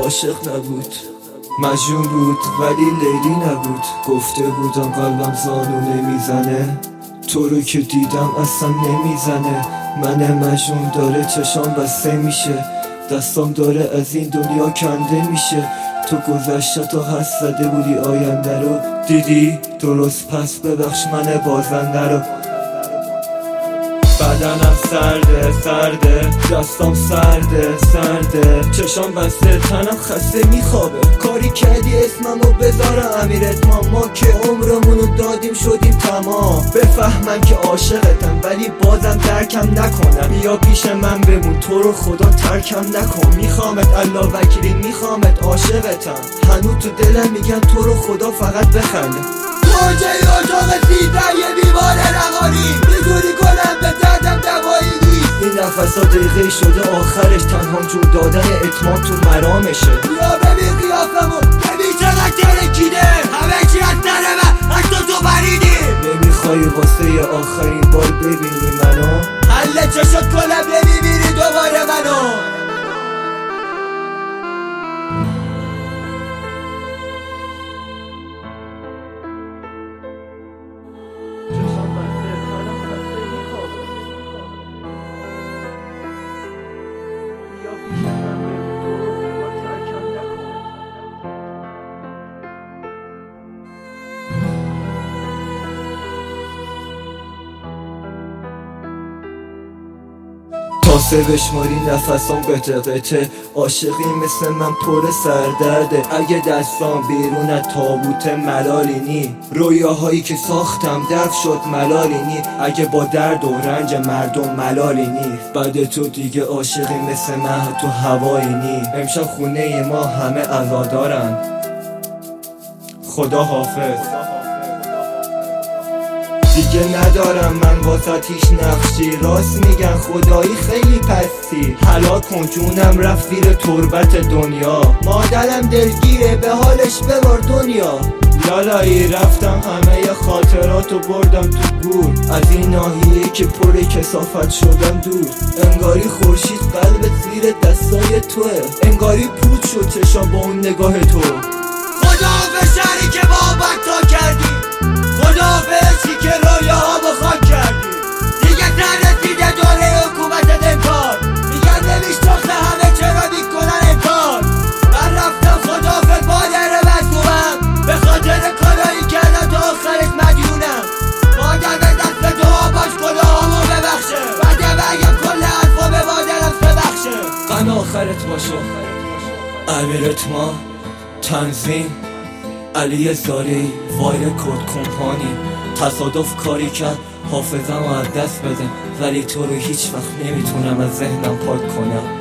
عاشق نبود، مجنون بود ولی لیلی نبود. گفته بودم قلبم زانو نمیزنه، تو رو که دیدم اصلا نمیزنه. من مجنون داره چشام بسته میشه، دستام داره از این دنیا کنده میشه. تو گذشته تو حس زده بودی آینده رو دیدی درست، پس ببخش من بازنده رو. بدنم سرده دستام سرده چشام بسته تنم خسته میخوابه. کاری کردی اسممو بذارم امیر اتمام، ما که عمرمونو دادیم شدیم تمام. بفهمن که عاشقتم ولی بازم درکم نکنم. بیا پیش من بمون تو رو خدا ترکم نکن. میخوامت الله وکیلی میخوامت عاشقتم. هنوز تو دلم میگن تو رو خدا فقط بخنده. کجای اتاق 13 یه بیمار رقاری میدونی کنم به دردم دوایی نیست. این نفسا دقیقه شده آخرش، تنها جون دادن اتمام تو مرامشه. بیا ببین قیافمو ببین چقدر ترکیده، همه چی از سر من از تو بریدی. نمیخوای واسه آخرین بار ببینی منو؟ حل چشت کنم نمیبینی دوباره منو. تا سه بشماری نفسام قطعه عاشقی مثل من پر سردرده. اگه دستام بیرون از تابوت ملالی نی، رویاهایی که ساختم دفع شد ملالی نی. اگه با درد و رنج مردم ملالی نی، بعد تو دیگه عاشقی مثل من تو هوایی نی. امشب خونه ما همه عزادارن، خدا حافظ. دیگه ندارم من واسط هیچ نقشی، راست میگن خدایی خیلی پستی. حالا کن جونم رفت زیر تربت دنیا، مادرم دلگیره به حالش ببار دنیا. لالایی رفتم همه خاطراتو بردم تو گور، از این ناحیه که پر کثافت شدم دور. انگاری خورشید قلبت زیر دستای توه، انگاری پود شد چشام با اون نگاه تو. خدا به شهری که بابک تا کردی، خدا بهشی که رویاهامو خاک کردی. دیگه نرسیده دوره حکومت انکار، میگن نمیشناخته همه چرا میکنن انکار. من رفتم خدافظ مادر مظلومم، به خاطر کارایی کردم تا آخرش مدیونم. مادر به دست دعا باش خداهامو ببخشه، بعد بگم کل حرفا به مادرم ببخشه. غم آخرت باشه. امیر اتمام، تنظیم علی زاری، وایر کورد کمپانی. تصادف کاری کرد حافظم رو از دست بده، ولی تو رو هیچ وقت نمیتونم از ذهنم پاک کنم.